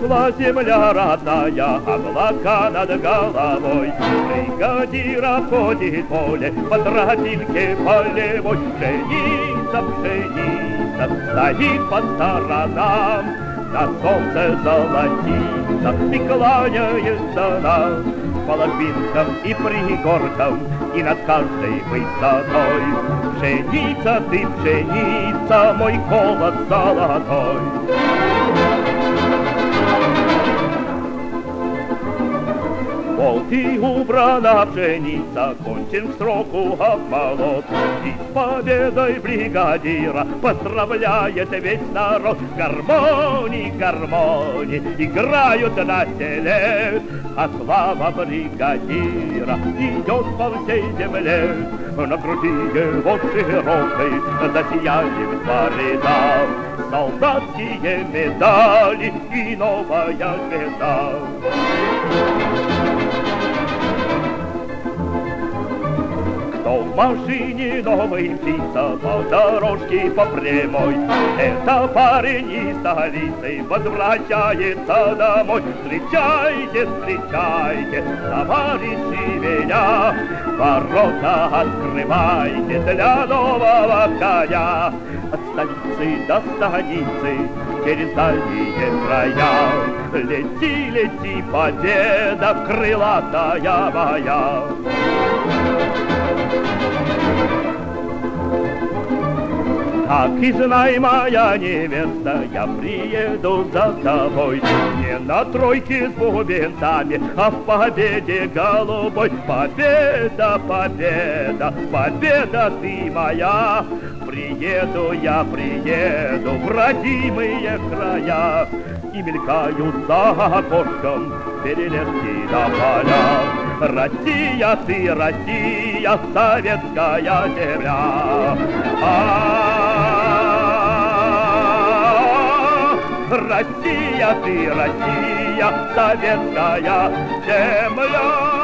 Тепла земля родная, облака над головой. Бригадир обходит поле по тропинке полевой. Пшеница, пшеница стоит по сторонам, на солнце золотится и кланяется нам. По ложбинкам и пригоркам, и над каждой высотой. Пшеница, ты пшеница, мой голос золотой. И убрана пшеница, кончен к сроку обмолот. И с победой бригадира поздравляет весь народ. Гармонии, гармонии играют на селе, а слава бригадира идет по всей земле. На груди его широкой засияли в два ряда солдатские медали и новая звезда. Кто в машине новый мчится по дорожке по прямой, это парень из столицы возвращается домой. Встречайте, встречайте, товарищи меня, ворота открывайте для нового коня. От столицы до станицы, через дальние края, лети, лети, победа крылатая моя. Так и знай, моя невеста, я приеду за тобой. Не на тройке с бубенцами, а в победе голубой. Победа, победа, победа ты моя. Приеду я, приеду в родимые края. И мелькают за окошком перелески до поля. Россия, ты Россия, советская земля. Россия, ты Россия, советская земля.